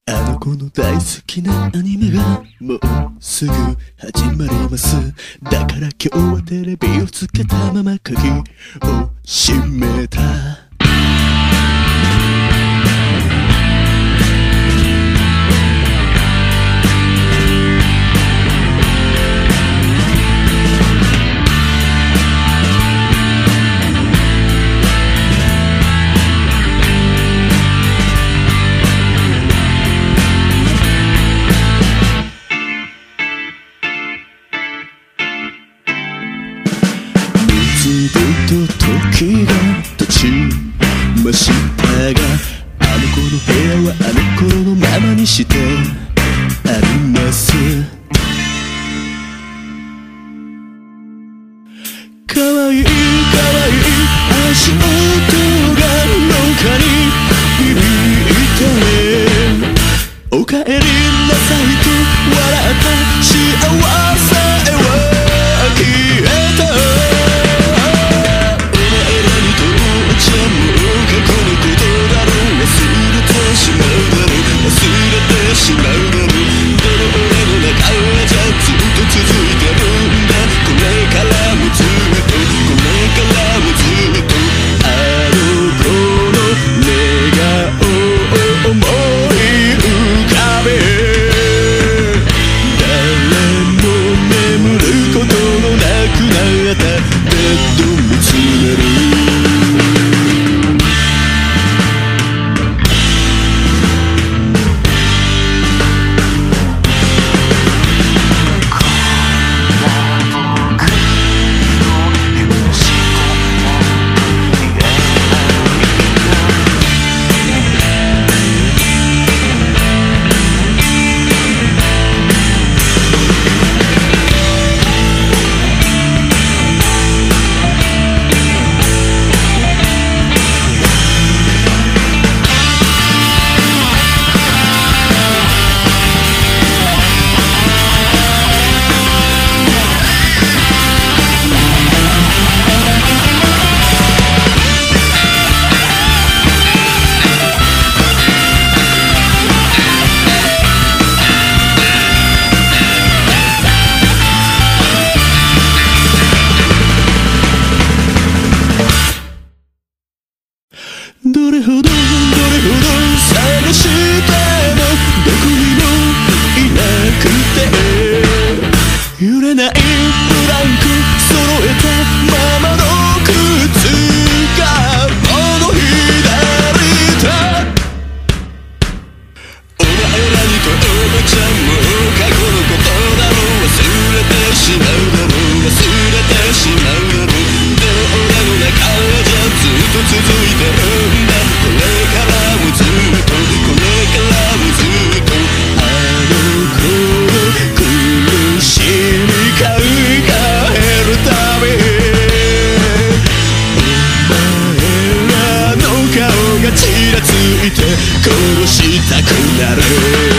あの子の大好きなアニメがもうすぐ始まります。だから今日はテレビをつけたまま鍵を閉めた。ずっと時が経ちましたが、あの子の部屋はあの頃のままにしてあります。かわいいかわいい足音が廊下に響いて、おかえりなさいと笑った幸せは消えた。どれほど探してもどこにもいなくて、揺れないブランク揃えたままの靴がこの左手。お前らにとおばちゃんも過去のことだろう、忘れてしまうだろう、忘れてしまうだろう。でも俺の中じゃずっと続いてる。これからもずっと、これからもずっと、あの子の苦しみ考えるたび、お前らの顔がちらついて殺したくなる。